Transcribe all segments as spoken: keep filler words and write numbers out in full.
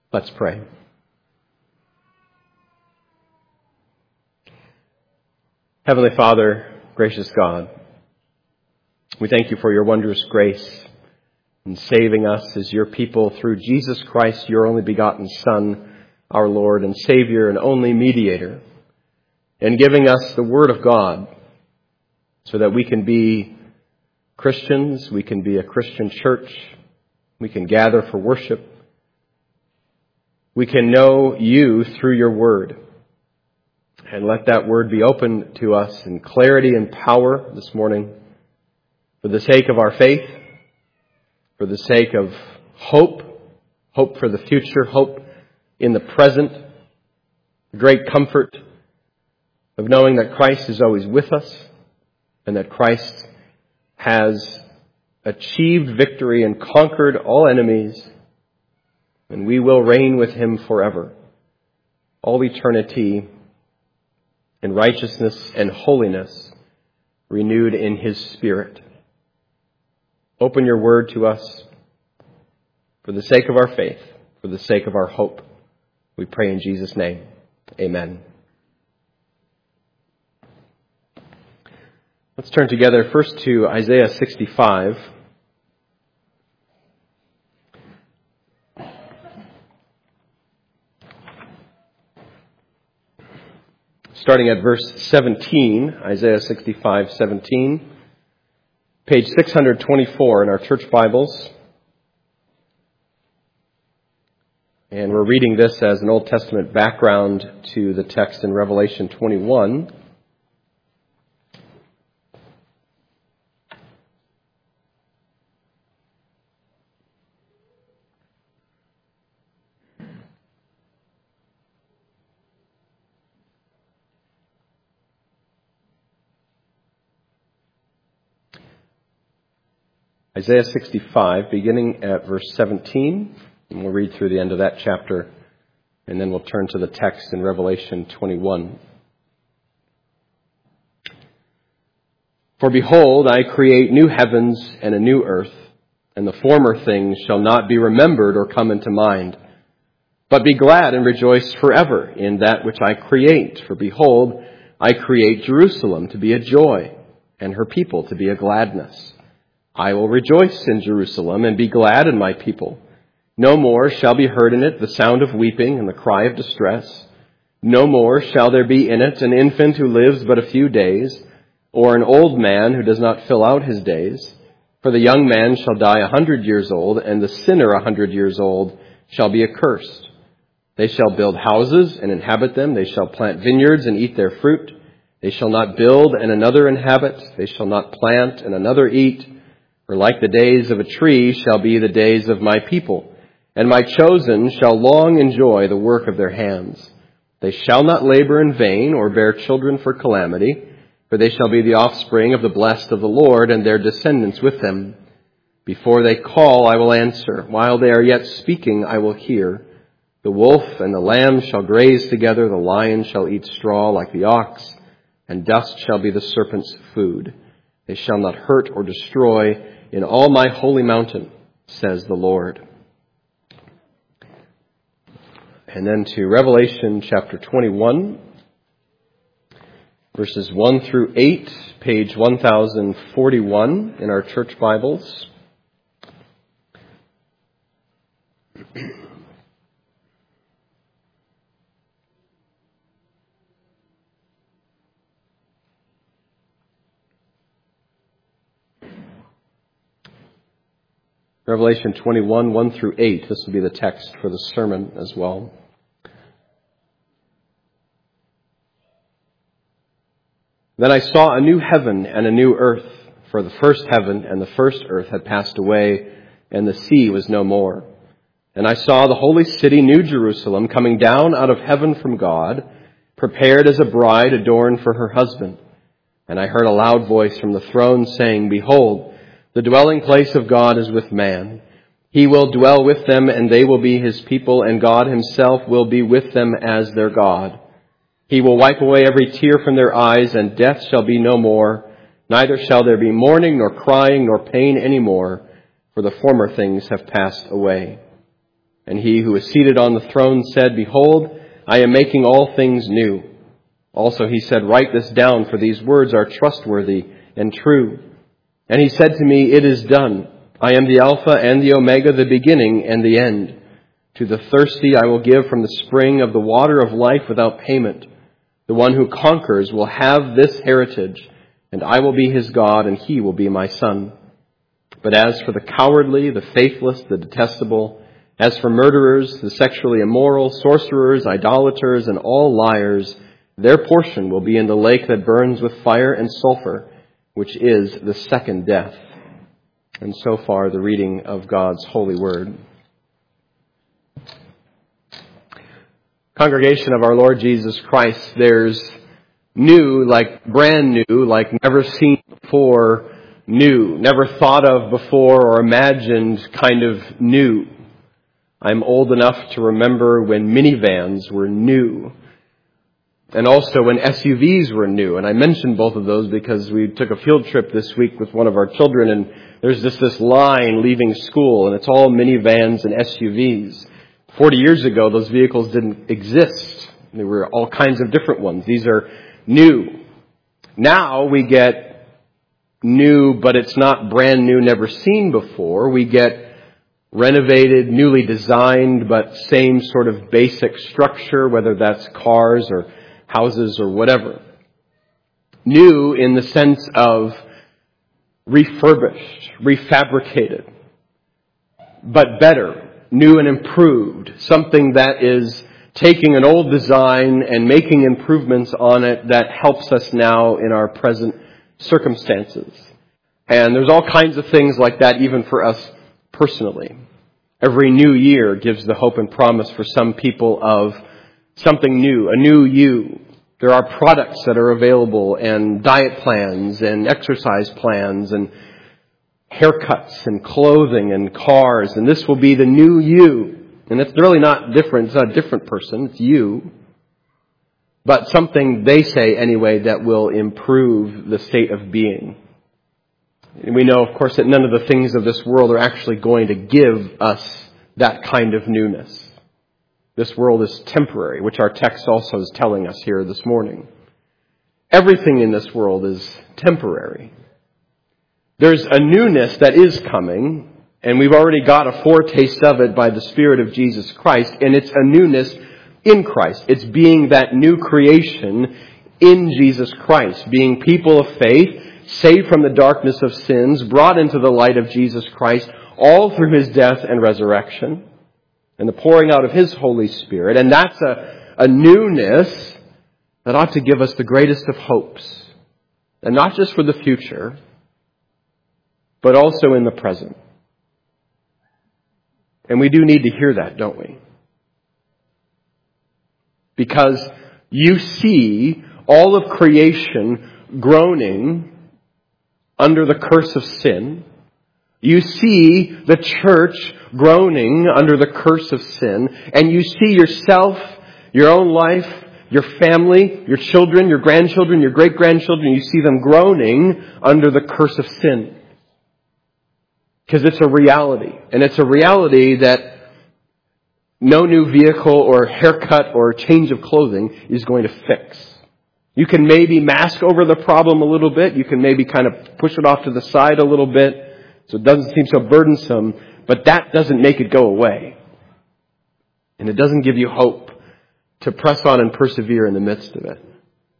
Let's pray. Heavenly Father, gracious God, we thank you for your wondrous grace in saving us as your people through Jesus Christ, your only begotten Son, our Lord and Savior and only mediator, and giving us the Word of God so that we can be Christians, we can be a Christian church, we can gather for worship, we can know you through your Word. And let that Word be open to us in clarity and power this morning for the sake of our faith, for the sake of hope, hope for the future, hope in the present, the great comfort of knowing that Christ is always with us and that Christ has achieved victory and conquered all enemies, and we will reign with him forever, all eternity in righteousness and holiness, renewed in his Spirit. Open your word to us for the sake of our faith, for the sake of our hope. We pray in Jesus' name. Amen. Let's turn together first to Isaiah sixty-five. Starting at verse seventeen, Isaiah sixty-five, seventeen, page six hundred twenty-four in our church Bibles. And we're reading this as an Old Testament background to the text in Revelation twenty-one. Isaiah sixty-five, beginning at verse seventeen, and we'll read through the end of that chapter, and then we'll turn to the text in Revelation twenty-one. For behold, I create new heavens and a new earth, and the former things shall not be remembered or come into mind. But be glad and rejoice forever in that which I create. For behold, I create Jerusalem to be a joy, and her people to be a gladness. I will rejoice in Jerusalem and be glad in my people. No more shall be heard in it the sound of weeping and the cry of distress. No more shall there be in it an infant who lives but a few days, or an old man who does not fill out his days. For the young man shall die a hundred years old, and the sinner a hundred years old shall be accursed. They shall build houses and inhabit them. They shall plant vineyards and eat their fruit. They shall not build and another inhabit. They shall not plant and another eat. For like the days of a tree shall be the days of my people, and my chosen shall long enjoy the work of their hands. They shall not labor in vain or bear children for calamity, for they shall be the offspring of the blessed of the Lord, and their descendants with them. Before they call, I will answer. While they are yet speaking, I will hear. The wolf and the lamb shall graze together. The lion shall eat straw like the ox, and dust shall be the serpent's food. They shall not hurt or destroy in all my holy mountain, says the Lord. And then to Revelation chapter twenty-one, verses one through eight, page one thousand forty-one in our church Bibles. Revelation twenty-one, one through eight. This will be the text for the sermon as well. Then I saw a new heaven and a new earth, for the first heaven and the first earth had passed away, and the sea was no more. And I saw the holy city, New Jerusalem, coming down out of heaven from God, prepared as a bride adorned for her husband. And I heard a loud voice from the throne saying, Behold, the dwelling place of God is with man. He will dwell with them, and they will be his people, and God himself will be with them as their God. He will wipe away every tear from their eyes, and death shall be no more. Neither shall there be mourning, nor crying, nor pain any more, for the former things have passed away. And he who is seated on the throne said, Behold, I am making all things new. Also he said, Write this down, for these words are trustworthy and true. And he said to me, It is done. I am the Alpha and the Omega, the beginning and the end. To the thirsty I will give from the spring of the water of life without payment. The one who conquers will have this heritage, and I will be his God, and he will be my son. But as for the cowardly, the faithless, the detestable, as for murderers, the sexually immoral, sorcerers, idolaters, and all liars, their portion will be in the lake that burns with fire and sulfur, which is the second death. And so far, the reading of God's holy word. Congregation of our Lord Jesus Christ, there's new, like brand new, like never seen before, new, never thought of before or imagined kind of new. I'm old enough to remember when minivans were new. And also when S U Vs were new. And I mentioned both of those because we took a field trip this week with one of our children, and there's just this line leaving school, and it's all minivans and S U Vs. Forty years ago, those vehicles didn't exist. There were all kinds of different ones. These are new. Now we get new, but it's not brand new, never seen before. We get renovated, newly designed, but same sort of basic structure, whether that's cars or houses or whatever. New in the sense of refurbished, refabricated, but better, new and improved. Something that is taking an old design and making improvements on it that helps us now in our present circumstances. And there's all kinds of things like that even for us personally. Every new year gives the hope and promise for some people of something new, a new you. There are products that are available, and diet plans and exercise plans and haircuts and clothing and cars, and this will be the new you. And it's really not different. It's not a different person. It's you. But something, they say anyway, that will improve the state of being. And we know, of course, that none of the things of this world are actually going to give us that kind of newness. This world is temporary, which our text also is telling us here this morning. Everything in this world is temporary. There's a newness that is coming, and we've already got a foretaste of it by the Spirit of Jesus Christ, and it's a newness in Christ. It's being that new creation in Jesus Christ, being people of faith, saved from the darkness of sins, brought into the light of Jesus Christ, all through his death and resurrection, and the pouring out of his Holy Spirit. And that's a, a newness that ought to give us the greatest of hopes. And not just for the future, but also in the present. And we do need to hear that, don't we? Because you see all of creation groaning under the curse of sin. You see the church groaning under the curse of sin. And you see yourself, your own life, your family, your children, your grandchildren, your great-grandchildren. You see them groaning under the curse of sin. Because it's a reality. And it's a reality that no new vehicle or haircut or change of clothing is going to fix. You can maybe mask over the problem a little bit. You can maybe kind of push it off to the side a little bit so it doesn't seem so burdensome. But that doesn't make it go away. And it doesn't give you hope to press on and persevere in the midst of it.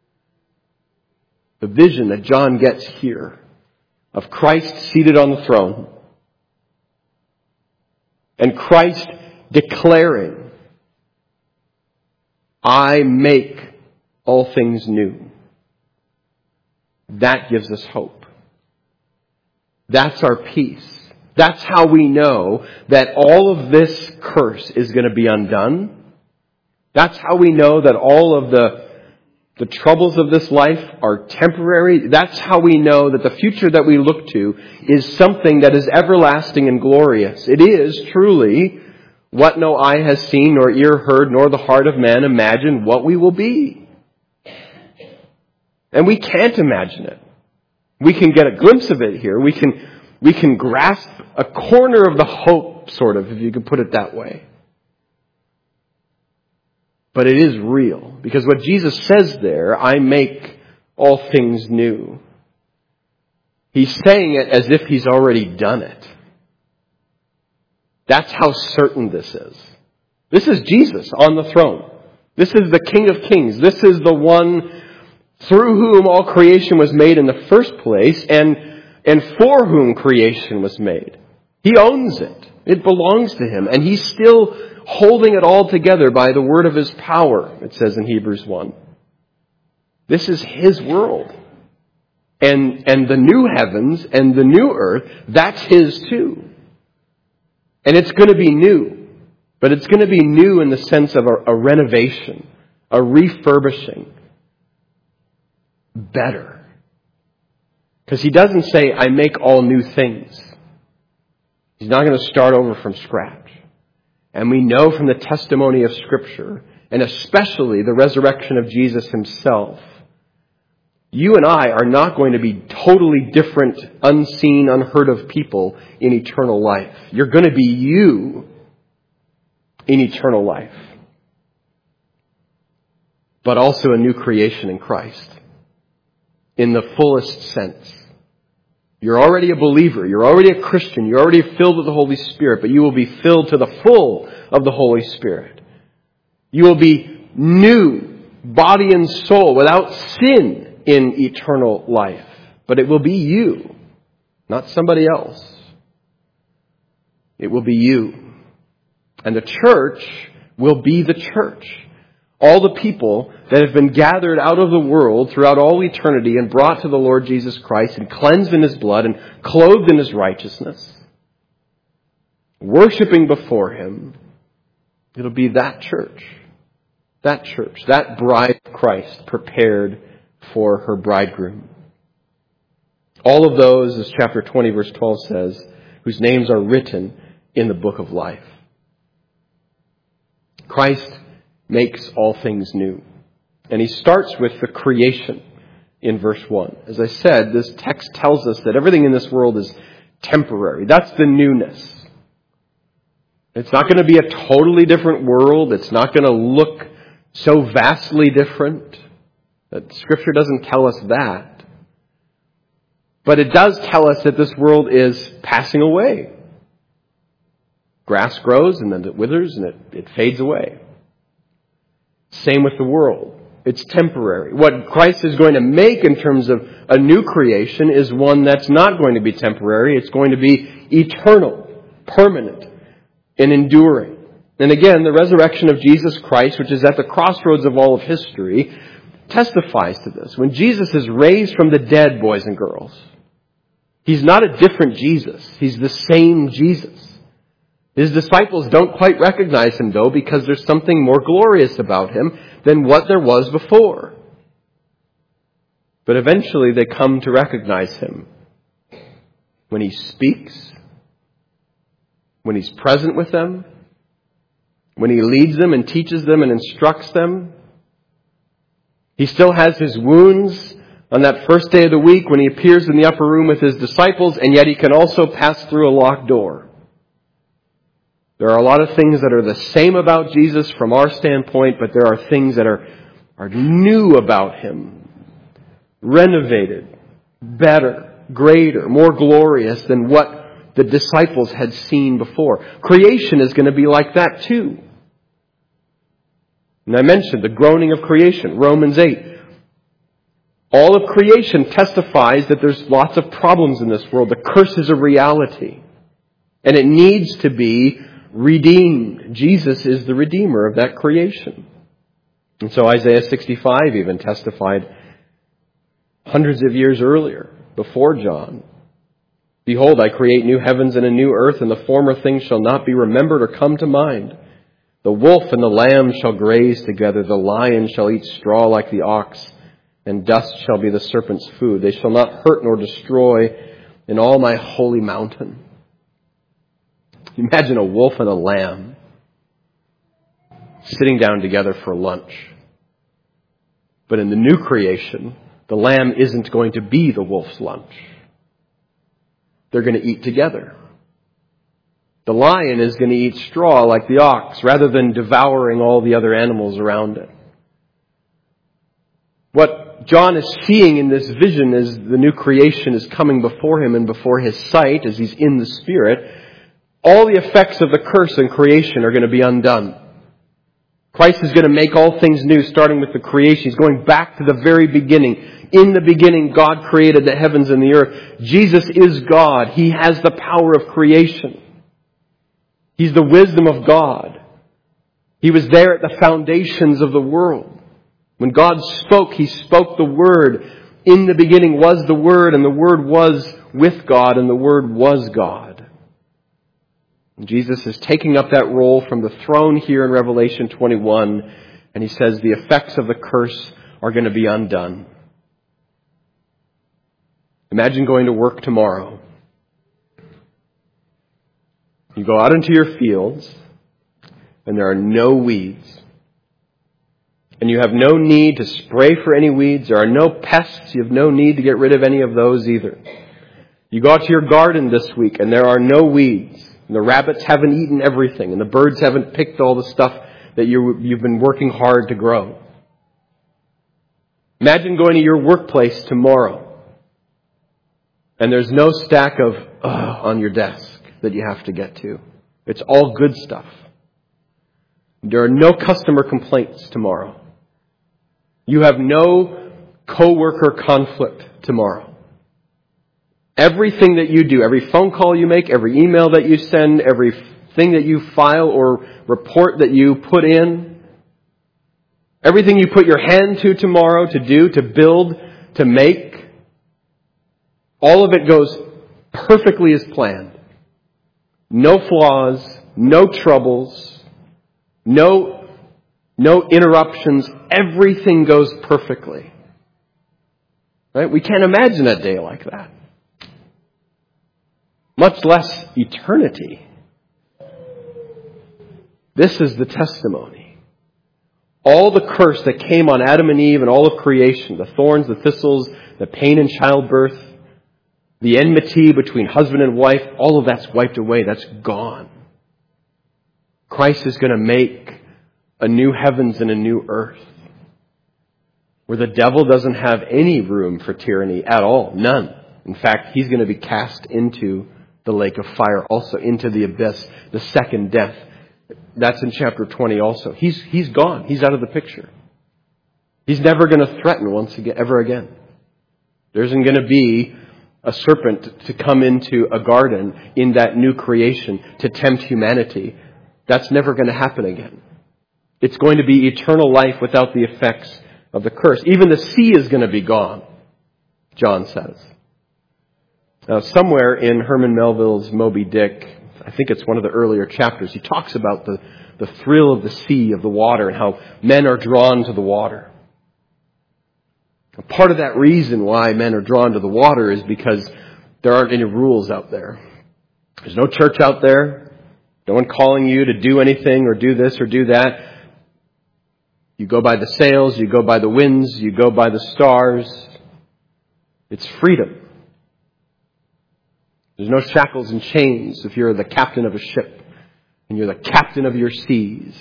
The vision that John gets here of Christ seated on the throne and Christ declaring, I make all things new. That gives us hope. That's our peace. That's how we know that all of this curse is going to be undone. That's how we know that all of the, the troubles of this life are temporary. That's how we know that the future that we look to is something that is everlasting and glorious. It is truly what no eye has seen, nor ear heard, nor the heart of man imagined what we will be. And we can't imagine it. We can get a glimpse of it here. We can, we can grasp a corner of the hope, sort of, if you could put it that way. But it is real. Because what Jesus says there, I make all things new. He's saying it as if he's already done it. That's how certain this is. This is Jesus on the throne. This is the King of Kings. This is the one through whom all creation was made in the first place and, and for whom creation was made. He owns it. It belongs to him. And he's still holding it all together by the word of his power, it says in Hebrews one. This is his world. And, and the new heavens and the new earth, that's his too. And it's going to be new. But it's going to be new in the sense of a, a renovation, a refurbishing. Better. Because he doesn't say, I make all new things. He's not going to start over from scratch. And we know from the testimony of Scripture, and especially the resurrection of Jesus himself, you and I are not going to be totally different, unseen, unheard of people in eternal life. You're going to be you in eternal life. But also a new creation in Christ. In the fullest sense. You're already a believer. You're already a Christian. You're already filled with the Holy Spirit. But you will be filled to the full of the Holy Spirit. You will be new, body and soul, without sin in eternal life. But it will be you, not somebody else. It will be you. And the church will be the church. All the people that have been gathered out of the world throughout all eternity and brought to the Lord Jesus Christ and cleansed in his blood and clothed in his righteousness, worshiping before him, it'll be that church, that church, that bride of Christ prepared for her bridegroom. All of those, as chapter twenty verse twelve says, whose names are written in the book of life. Christ makes all things new. And he starts with the creation in verse one. As I said, this text tells us that everything in this world is temporary. That's the newness. It's not going to be a totally different world. It's not going to look so vastly different. That Scripture doesn't tell us that. But it does tell us that this world is passing away. Grass grows and then it withers and it, it fades away. Same with the world. It's temporary. What Christ is going to make in terms of a new creation is one that's not going to be temporary. It's going to be eternal, permanent, and enduring. And again, the resurrection of Jesus Christ, which is at the crossroads of all of history, testifies to this. When Jesus is raised from the dead, boys and girls, he's not a different Jesus. He's the same Jesus. His disciples don't quite recognize him, though, because there's something more glorious about him than what there was before. But eventually they come to recognize him when he speaks, when he's present with them, when he leads them and teaches them and instructs them. He still has his wounds on that first day of the week when he appears in the upper room with his disciples, and yet he can also pass through a locked door. There are a lot of things that are the same about Jesus from our standpoint, but there are things that are, are new about him. Renovated, better, greater, more glorious than what the disciples had seen before. Creation is going to be like that too. And I mentioned the groaning of creation, Romans eight. All of creation testifies that there's lots of problems in this world. The curse is a reality. And it needs to be redeemed. Jesus is the Redeemer of that creation. And so Isaiah sixty-five even testified hundreds of years earlier, before John. Behold, I create new heavens and a new earth, and the former things shall not be remembered or come to mind. The wolf and the lamb shall graze together. The lion shall eat straw like the ox, and dust shall be the serpent's food. They shall not hurt nor destroy in all my holy mountain. Imagine a wolf and a lamb sitting down together for lunch. But in the new creation, the lamb isn't going to be the wolf's lunch. They're going to eat together. The lion is going to eat straw like the ox rather than devouring all the other animals around it. What John is seeing in this vision is the new creation is coming before him and before his sight as he's in the Spirit. All the effects of the curse in creation are going to be undone. Christ is going to make all things new, starting with the creation. He's going back to the very beginning. In the beginning, God created the heavens and the earth. Jesus is God. He has the power of creation. He's the wisdom of God. He was there at the foundations of the world. When God spoke, He spoke the Word. In the beginning was the Word, and the Word was with God, and the Word was God. And Jesus is taking up that role from the throne here in Revelation twenty-one, and He says the effects of the curse are going to be undone. Imagine going to work tomorrow. You go out into your fields, and there are no weeds. And you have no need to spray for any weeds. There are no pests. You have no need to get rid of any of those either. You go out to your garden this week, and there are no weeds. And the rabbits haven't eaten everything, and the birds haven't picked all the stuff that you, you've been working hard to grow. Imagine going to your workplace tomorrow, and there's no stack of ugh on your desk that you have to get to. It's all good stuff. There are no customer complaints tomorrow. You have no coworker conflict tomorrow. Everything that you do, every phone call you make, every email that you send, everything that you file or report that you put in, everything you put your hand to tomorrow to do, to build, to make, all of it goes perfectly as planned. No flaws, no troubles, no, no interruptions. Everything goes perfectly. Right? We can't imagine a day like that. Much less eternity. This is the testimony. All the curse that came on Adam and Eve and all of creation, the thorns, the thistles, the pain in childbirth, the enmity between husband and wife, all of that's wiped away. That's gone. Christ is going to make a new heavens and a new earth where the devil doesn't have any room for tyranny at all. None. In fact, he's going to be cast into the lake of fire, also into the abyss, the second death. That's in chapter twenty also. He's, he's gone. He's out of the picture. He's never going to threaten once again, ever again. There isn't going to be a serpent to come into a garden in that new creation to tempt humanity. That's never going to happen again. It's going to be eternal life without the effects of the curse. Even the sea is going to be gone, John says. Now, somewhere in Herman Melville's Moby Dick, I think it's one of the earlier chapters, he talks about the, the thrill of the sea, of the water, and how men are drawn to the water. Part of that reason why men are drawn to the water is because there aren't any rules out there. There's no church out there. No one calling you to do anything or do this or do that. You go by the sails, you go by the winds, you go by the stars. It's freedom. There's no shackles and chains if you're the captain of a ship and you're the captain of your seas.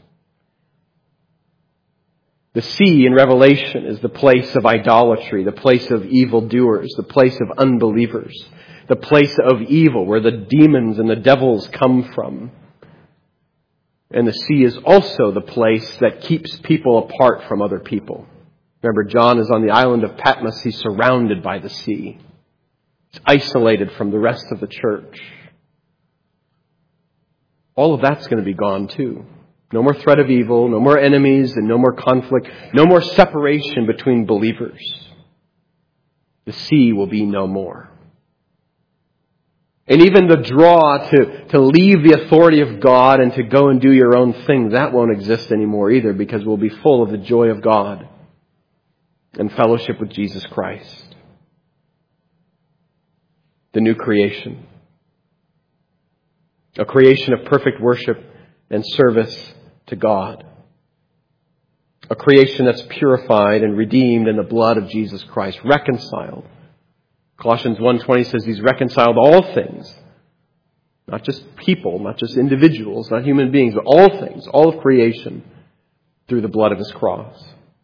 The sea in Revelation is the place of idolatry, the place of evildoers, the place of unbelievers, the place of evil where the demons and the devils come from. And the sea is also the place that keeps people apart from other people. Remember, John is on the island of Patmos. He's surrounded by the sea. He's isolated from the rest of the church. All of that's going to be gone too. No more threat of evil, no more enemies, and no more conflict, no more separation between believers. The sea will be no more. And even the draw to, to leave the authority of God and to go and do your own thing, that won't exist anymore either, because we'll be full of the joy of God and fellowship with Jesus Christ. The new creation. A creation of perfect worship and service to God. A creation that's purified and redeemed in the blood of Jesus Christ. Reconciled. Colossians one twenty says He's reconciled all things Not just people, not just individuals, not human beings, but all things, all of creation, through the blood of His cross.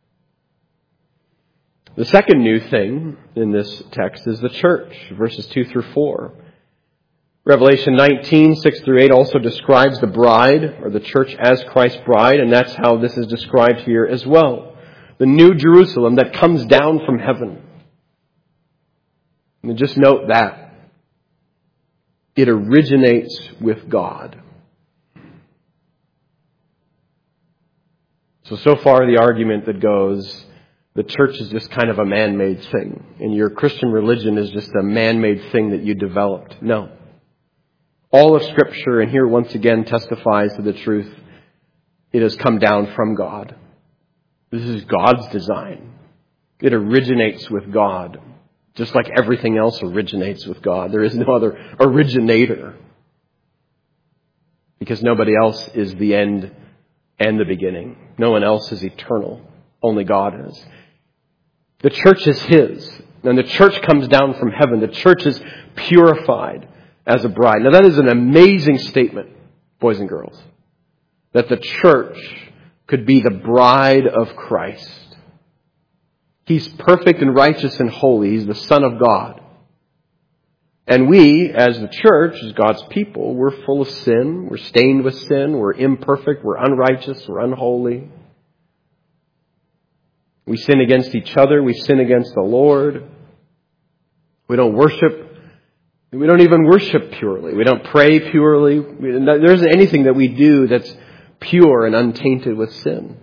The second new thing in this text is the church, verses two through four. Revelation nineteen, six through eight also describes the bride, or the church as Christ's bride, and that's how this is described here as well. The new Jerusalem that comes down from heaven. And just note that. It originates with God. So, so far the argument that goes, the church is just kind of a man-made thing, and your Christian religion is just a man-made thing that you developed. No. All of Scripture, and here once again testifies to the truth, it has come down from God. This is God's design. It originates with God, just like everything else originates with God. There is no other originator, because nobody else is the end and the beginning. No one else is eternal. Only God is. The church is His, and the church comes down from heaven. The church is purified as a bride. Now that is an amazing statement, boys and girls, that the church could be the bride of Christ. He's perfect and righteous and holy. He's the Son of God. And we, as the church, as God's people, we're full of sin. We're stained with sin. We're imperfect. We're unrighteous. We're unholy. We sin against each other. We sin against the Lord. We don't worship. We don't even worship purely. We don't pray purely. There isn't anything that we do that's pure and untainted with sin.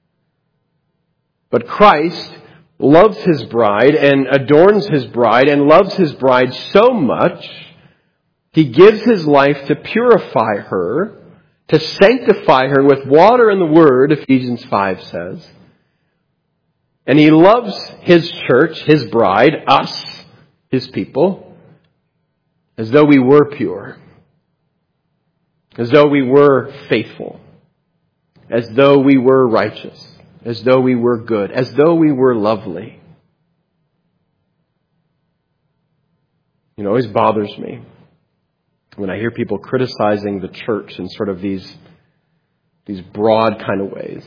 But Christ loves His bride and adorns His bride and loves His bride so much, He gives His life to purify her, to sanctify her with water and the Word, Ephesians five says. And He loves His church, His bride, us, His people, as though we were pure, as though we were faithful, as though we were righteous, as though we were good, as though we were lovely. It always bothers me when I hear people criticizing the church in sort of these, these broad kind of ways.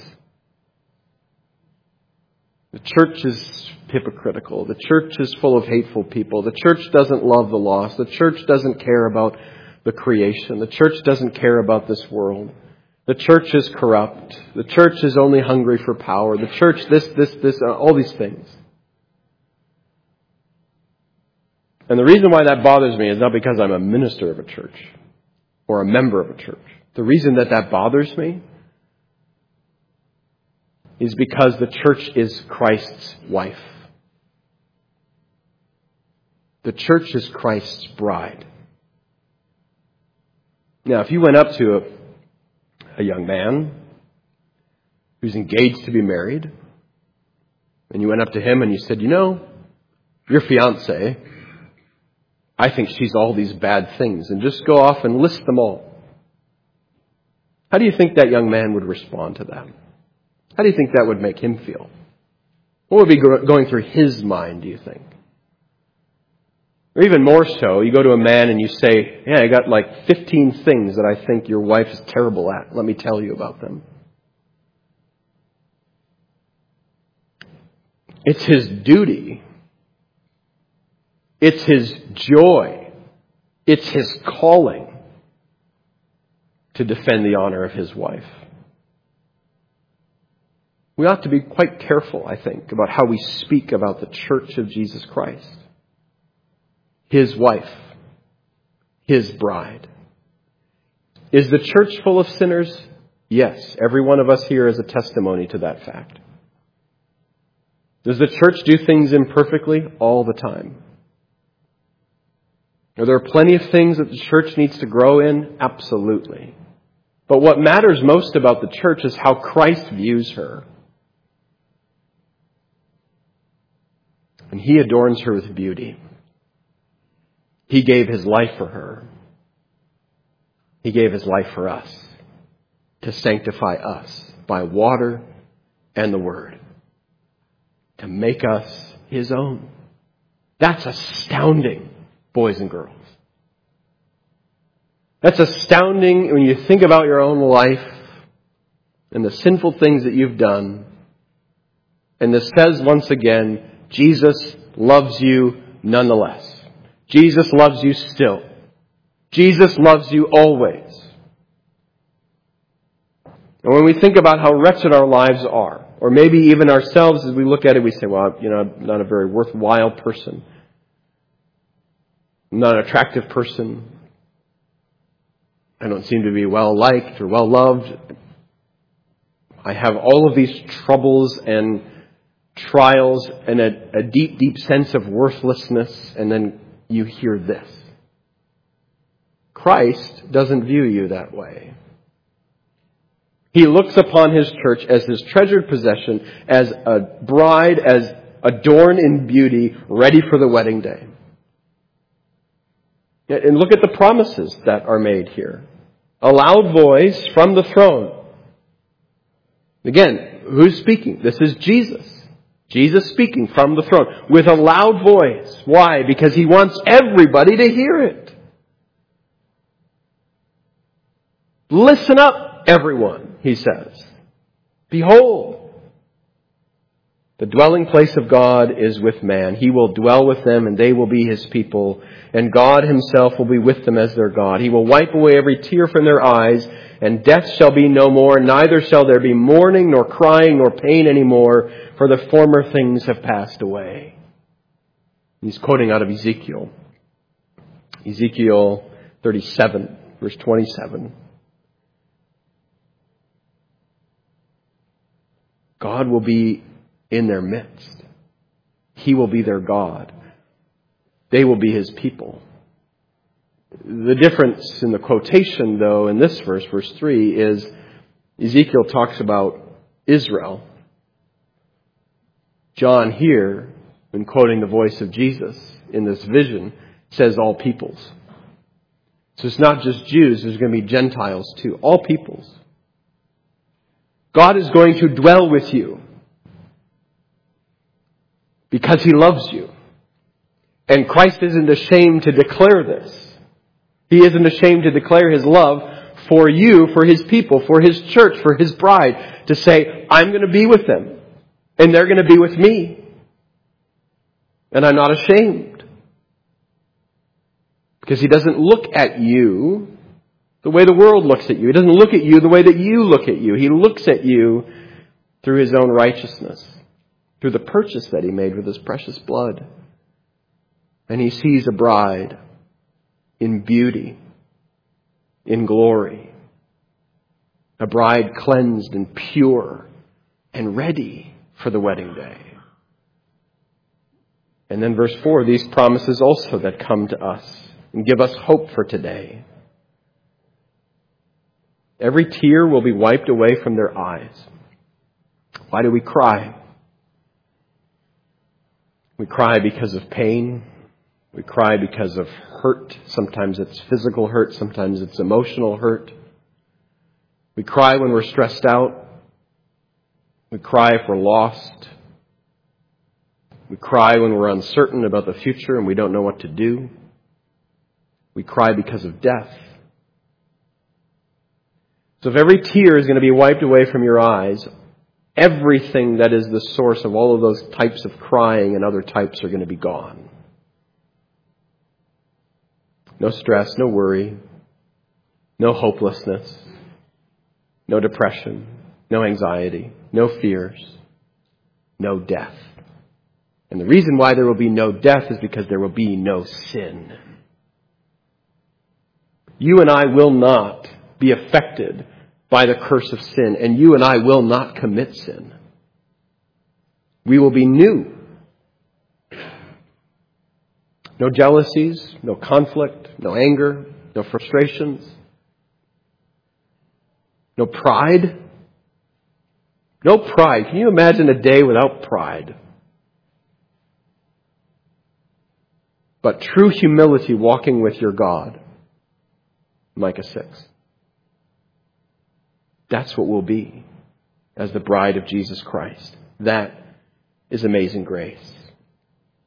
The church is hypocritical. The church is full of hateful people. The church doesn't love the lost. The church doesn't care about the creation. The church doesn't care about this world. The church is corrupt. The church is only hungry for power. The church, this, this, this, all these things. And the reason why that bothers me is not because I'm a minister of a church or a member of a church. The reason that that bothers me is because the church is Christ's wife. The church is Christ's bride. Now, if you went up to a, a young man who's engaged to be married, and you went up to him and you said, you know, your fiancée, I think she's all these bad things, and just go off and list them all. How do you think that young man would respond to that? How do you think that would make him feel? What would be going through his mind, do you think? Or even more so, you go to a man and you say, yeah, I got like fifteen things that I think your wife is terrible at. Let me tell you about them. It's his duty. It's his joy. It's his calling to defend the honor of his wife. We ought to be quite careful, I think, about how we speak about the church of Jesus Christ. His wife. His bride. Is the church full of sinners? Yes. Every one of us here is a testimony to that fact. Does the church do things imperfectly? All the time. Are there plenty of things that the church needs to grow in? Absolutely. But what matters most about the church is how Christ views her. And He adorns her with beauty. He gave His life for her. He gave His life for us to sanctify us by water and the Word, to make us His own. That's astounding, boys and girls. That's astounding when you think about your own life and the sinful things that you've done. And this says once again, Jesus loves you nonetheless. Jesus loves you still. Jesus loves you always. And when we think about how wretched our lives are, or maybe even ourselves as we look at it, we say, well, you know, I'm not a very worthwhile person. I'm not an attractive person. I don't seem to be well liked or well loved. I have all of these troubles and trials and a, a deep, deep sense of worthlessness. And then you hear this. Christ doesn't view you that way. He looks upon His church as His treasured possession, as a bride, as adorned in beauty, ready for the wedding day. And look at the promises that are made here. A loud voice from the throne. Again, who's speaking? This is Jesus. Jesus speaking from the throne with a loud voice. Why? Because He wants everybody to hear it. Listen up, everyone, He says. Behold, the dwelling place of God is with man. He will dwell with them and they will be His people. And God Himself will be with them as their God. He will wipe away every tear from their eyes, and death shall be no more. Neither shall there be mourning, nor crying, nor pain anymore, for the former things have passed away. He's quoting out of Ezekiel. Ezekiel thirty-seven, verse twenty-seven. God will be in their midst. He will be their God. They will be His people. The difference in the quotation, though, in this verse, verse three, is Ezekiel talks about Israel. John here, when quoting the voice of Jesus in this vision, says all peoples. So it's not just Jews, there's going to be Gentiles too. All peoples. God is going to dwell with you because He loves you. And Christ isn't ashamed to declare this. He isn't ashamed to declare His love for you, for His people, for His church, for His bride, to say, I'm going to be with them, and they're going to be with me. And I'm not ashamed. Because He doesn't look at you the way the world looks at you. He doesn't look at you the way that you look at you. He looks at you through His own righteousness, through the purchase that He made with His precious blood. And He sees a bride in beauty, in glory. A bride cleansed and pure and ready for the wedding day. And then verse four, these promises also that come to us and give us hope for today. Every tear will be wiped away from their eyes. Why do we cry? We cry because of pain. We cry because of hurt. Sometimes it's physical hurt. Sometimes it's emotional hurt. We cry when we're stressed out. We cry if we're lost. We cry when we're uncertain about the future and we don't know what to do. We cry because of death. So if every tear is going to be wiped away from your eyes, everything that is the source of all of those types of crying and other types are going to be gone. No stress, no worry, no hopelessness, no depression, no anxiety, no fears, no death. And the reason why there will be no death is because there will be no sin. You and I will not be affected by the curse of sin, and you and I will not commit sin. We will be new. No jealousies, no conflict, no anger, no frustrations, no pride. No pride. Can you imagine a day without pride? But true humility walking with your God. Micah six. That's what we'll be as the bride of Jesus Christ. That is amazing grace.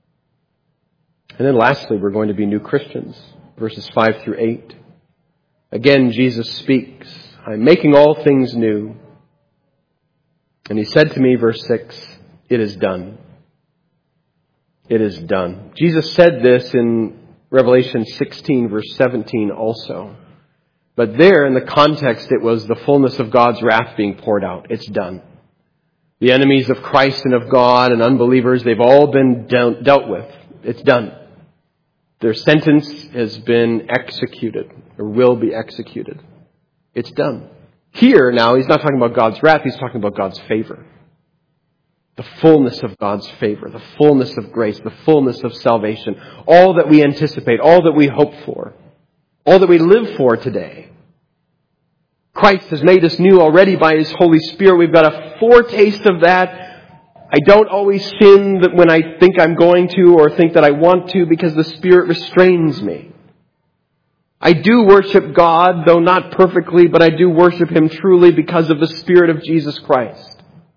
And then lastly, we're going to be new Christians. Verses five through eight. Again, Jesus speaks, I'm making all things new. And he said to me, verse six, it is done. It is done. Jesus said this in Revelation sixteen, verse seventeen also. But there, in the context, it was the fullness of God's wrath being poured out. It's done. The enemies of Christ and of God and unbelievers, they've all been de- dealt with. It's done. Their sentence has been executed, or will be executed. It's done. Here now, he's not talking about God's wrath, he's talking about God's favor. The fullness of God's favor, the fullness of grace, the fullness of salvation, all that we anticipate, all that we hope for, all that we live for today. Christ has made us new already by His Holy Spirit. We've got a foretaste of that. I don't always sin when I think I'm going to or think that I want to because the Spirit restrains me. I do worship God, though not perfectly, but I do worship Him truly because of the Spirit of Jesus Christ.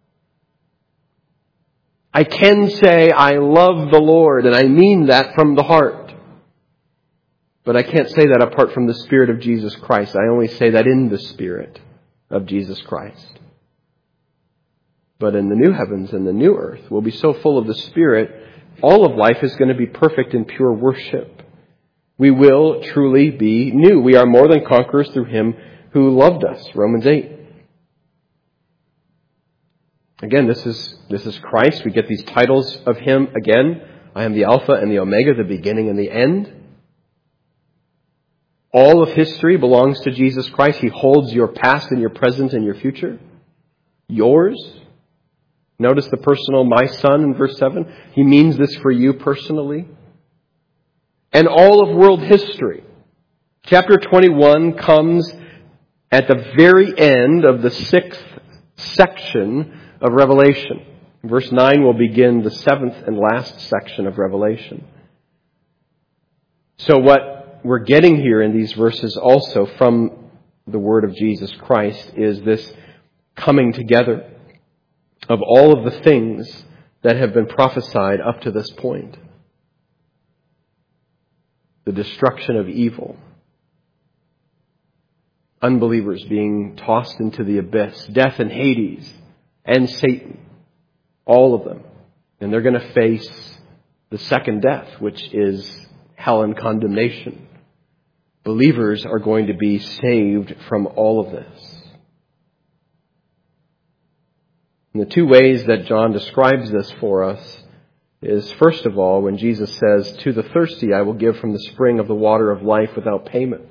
I can say I love the Lord, and I mean that from the heart. But I can't say that apart from the Spirit of Jesus Christ. I only say that in the Spirit of Jesus Christ. But in the new heavens and the new earth, we'll be so full of the Spirit, all of life is going to be perfect in pure worship. We will truly be new. We are more than conquerors through Him who loved us. Romans eight. Again, this is this is Christ. We get these titles of Him again. I am the Alpha and the Omega, the beginning and the end. All of history belongs to Jesus Christ. He holds your past and your present and your future. Yours. Notice the personal my son in verse seven. He means this for you personally. And all of world history. Chapter twenty-one comes at the very end of the sixth section of Revelation. Verse nine will begin the seventh and last section of Revelation. So what we're getting here in these verses also from the word of Jesus Christ is this coming together of all of the things that have been prophesied up to this point. The destruction of evil. Unbelievers being tossed into the abyss. Death and Hades. And Satan. All of them. And they're going to face the second death, which is hell and condemnation. Believers are going to be saved from all of this. And the two ways that John describes this for us is, first of all, when Jesus says, to the thirsty I will give from the spring of the water of life without payment.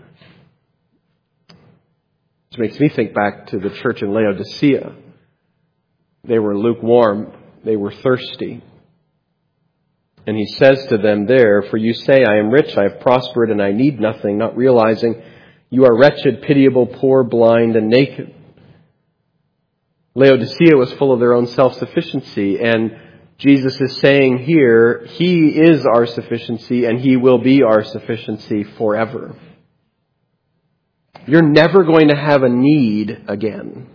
This makes me think back to the church in Laodicea. They were lukewarm. They were thirsty. And he says to them there, for you say, I am rich, I have prospered, and I need nothing, not realizing you are wretched, pitiable, poor, blind, and naked. Laodicea was full of their own self-sufficiency, and Jesus is saying here, He is our sufficiency, and He will be our sufficiency forever. You're never going to have a need again.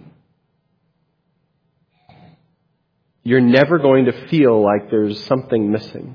You're never going to feel like there's something missing.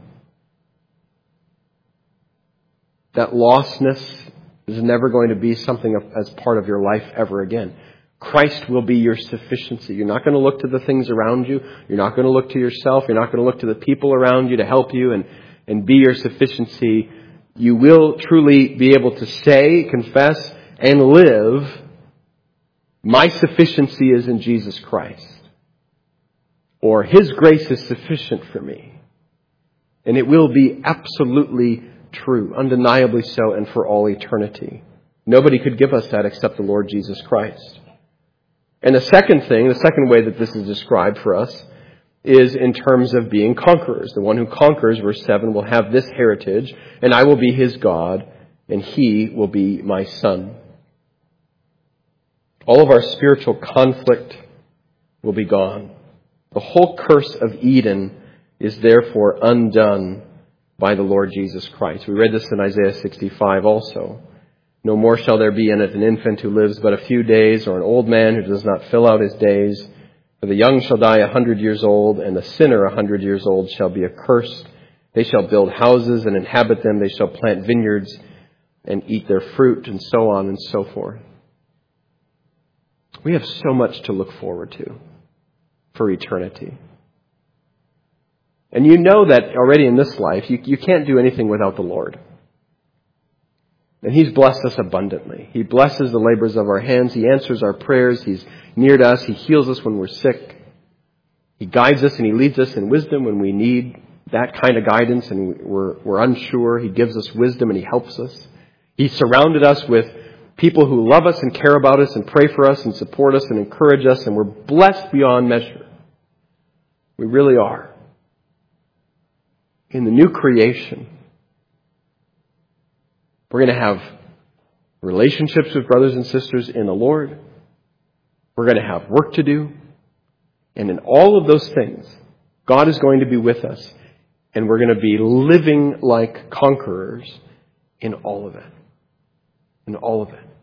That lostness is never going to be something as part of your life ever again. Christ will be your sufficiency. You're not going to look to the things around you. You're not going to look to yourself. You're not going to look to the people around you to help you and, and be your sufficiency. You will truly be able to say, confess, and live, my sufficiency is in Jesus Christ. Or His grace is sufficient for me. And it will be absolutely true, undeniably so, and for all eternity. Nobody could give us that except the Lord Jesus Christ. And the second thing, the second way that this is described for us, is in terms of being conquerors. The one who conquers, verse seven, will have this heritage, and I will be his God, and he will be my son. All of our spiritual conflict will be gone. The whole curse of Eden is therefore undone by the Lord Jesus Christ. We read this in Isaiah sixty-five also. No more shall there be in it an infant who lives but a few days, or an old man who does not fill out his days. For the young shall die a hundred years old, and the sinner a hundred years old shall be accursed. They shall build houses and inhabit them. They shall plant vineyards. and eat their fruit and so on and so forth. We have so much to look forward to for eternity. And you know that already in this life, you, you can't do anything without the Lord. And He's blessed us abundantly. He blesses the labors of our hands. He answers our prayers. He's near to us. He heals us when we're sick. He guides us and He leads us in wisdom when we need that kind of guidance and we're, we're unsure. He gives us wisdom and He helps us. He surrounded us with people who love us and care about us and pray for us and support us and encourage us, and we're blessed beyond measure. We really are. In the new creation, we're going to have relationships with brothers and sisters in the Lord. We're going to have work to do. And in all of those things, God is going to be with us. And we're going to be living like conquerors in all of it. In all of it.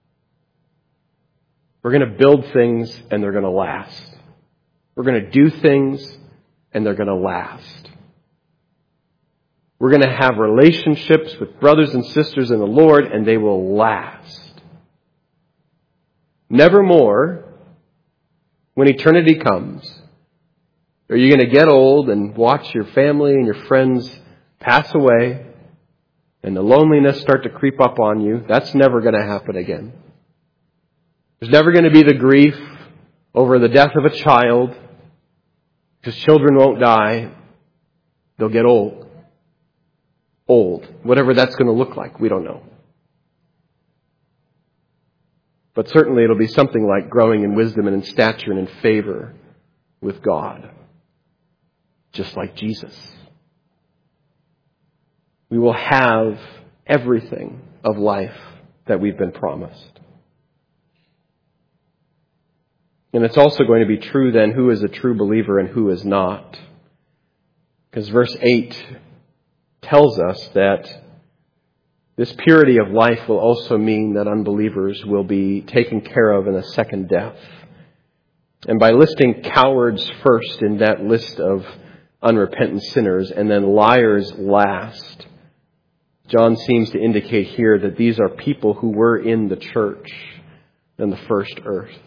We're going to build things and they're going to last. We're going to do things and they're going to last. We're going to have relationships with brothers and sisters in the Lord and they will last. Nevermore, when eternity comes, are you going to get old and watch your family and your friends pass away and the loneliness start to creep up on you? That's never going to happen again. There's never going to be the grief over the death of a child, because children won't die. They'll get old. Old. Whatever that's going to look like, we don't know. But certainly it'll be something like growing in wisdom and in stature and in favor with God. Just like Jesus. We will have everything of life that we've been promised. And it's also going to be true then who is a true believer and who is not. Because verse eight tells us that this purity of life will also mean that unbelievers will be taken care of in a second death. And by listing cowards first in that list of unrepentant sinners and then liars last, John seems to indicate here that these are people who were in the church in the first earth.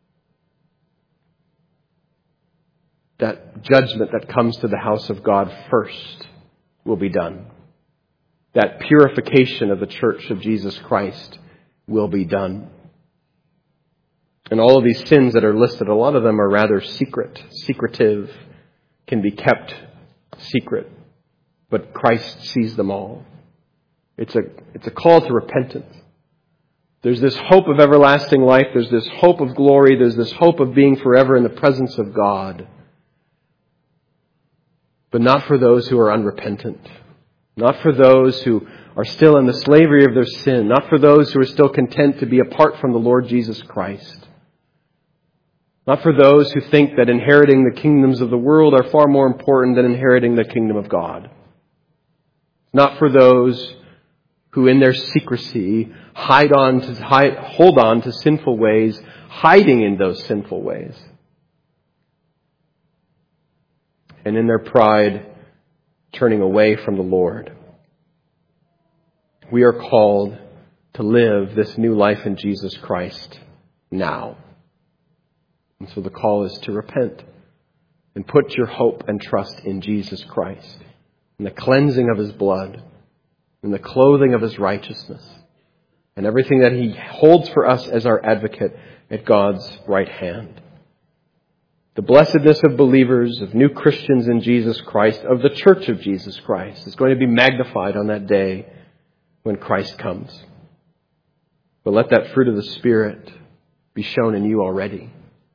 That judgment that comes to the house of God first will be done. That purification of the church of Jesus Christ will be done. And all of these sins that are listed, a lot of them are rather secret, secretive, can be kept secret. But Christ sees them all. It's a, it's a call to repentance. There's this hope of everlasting life. There's this hope of glory. There's this hope of being forever in the presence of God. But not for those who are unrepentant. Not for those who are still in the slavery of their sin. Not for those who are still content to be apart from the Lord Jesus Christ. Not for those who think that inheriting the kingdoms of the world are far more important than inheriting the kingdom of God. Not for those who in their secrecy hide on to hide, hold on to sinful ways, hiding in those sinful ways. And in their pride, turning away from the Lord. We are called to live this new life in Jesus Christ now. And so the call is to repent and put your hope and trust in Jesus Christ, in the cleansing of His blood, in the clothing of His righteousness, and everything that He holds for us as our advocate at God's right hand. The blessedness of believers, of new Christians in Jesus Christ, of the church of Jesus Christ, is going to be magnified on that day when Christ comes. But let that fruit of the Spirit be shown in you already.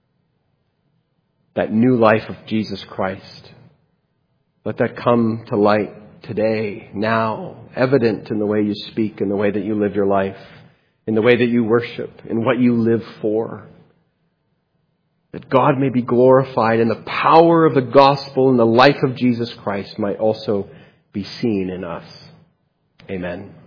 That new life of Jesus Christ. Let that come to light today, now, evident in the way you speak, in the way that you live your life, in the way that you worship, in what you live for. That God may be glorified and the power of the gospel and the life of Jesus Christ might also be seen in us. Amen.